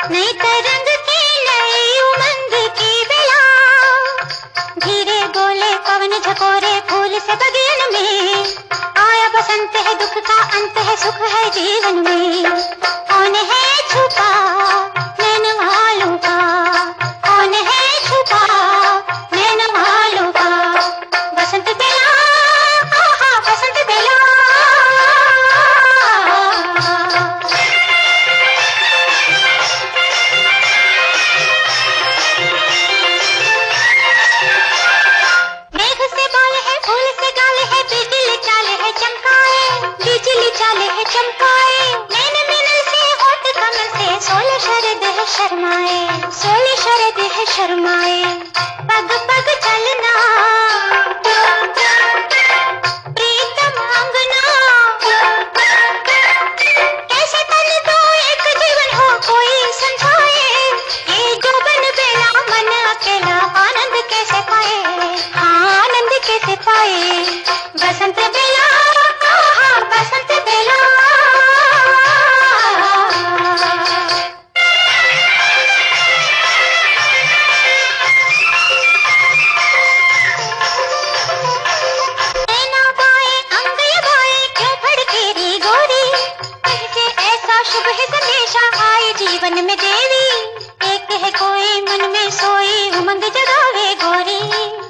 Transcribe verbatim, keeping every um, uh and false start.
नई तरंग की नई उमंग की बेला, धीरे बोले पवन झकोरे फूल से बगियन में, आया बसंत है दुख का अंत है सुख है जीवन में। कौन है छुपा नैन वालों का, कौन है छुपा नैन वालों का, बसंत बेला आहा बसंत बेला। मेघ से बाल है फूल से गाल है, बिजली चाले है चमकाए, बिजली चाले है चमकाए, नैन मिनल से होठ कमल से सोलह शरद है शर्माए, सोलह शरद है शर्माए। पग पग चलना प्रीतम अंगना, कैसे तन दो एक जीवन हो कोई समझाए, ये जोबन बेला मन अकेला आनंद कैसे पाए, हाँ आनंद कैसे पाए। बसंत बेला आहा बसंत बेला। नैना बाए अंग ये बाए क्यों भड़के रे गोरी, कैसे ऐसा शुभ है संदेशा आए जीवन में देवी, एक है कोई मन में सोई उमंग जगावे गोरी।